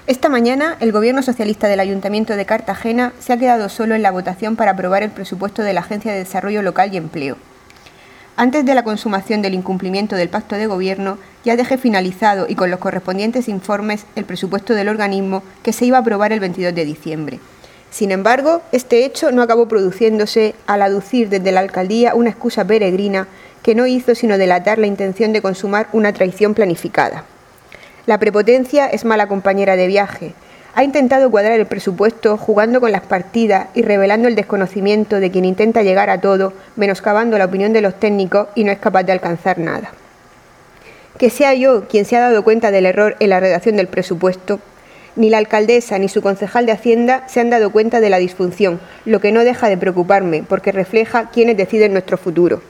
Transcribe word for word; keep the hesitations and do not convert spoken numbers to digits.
Esta mañana, el Gobierno socialista del Ayuntamiento de Cartagena se ha quedado solo en la votación para aprobar el presupuesto de la Agencia de Desarrollo Local y Empleo. Antes de la consumación del incumplimiento del pacto de gobierno, ya dejé finalizado y con los correspondientes informes el presupuesto del organismo que se iba a aprobar el veintidós de diciembre. Sin embargo, este hecho no acabó produciéndose al aducir desde la alcaldía una excusa peregrina que no hizo sino delatar la intención de consumar una traición planificada. La prepotencia es mala compañera de viaje. Ha intentado cuadrar el presupuesto jugando con las partidas y revelando el desconocimiento de quien intenta llegar a todo, menoscabando la opinión de los técnicos y no es capaz de alcanzar nada. Que sea yo quien se ha dado cuenta del error en la redacción del presupuesto, ni la alcaldesa ni su concejal de Hacienda se han dado cuenta de la disfunción, lo que no deja de preocuparme porque refleja quiénes deciden nuestro futuro.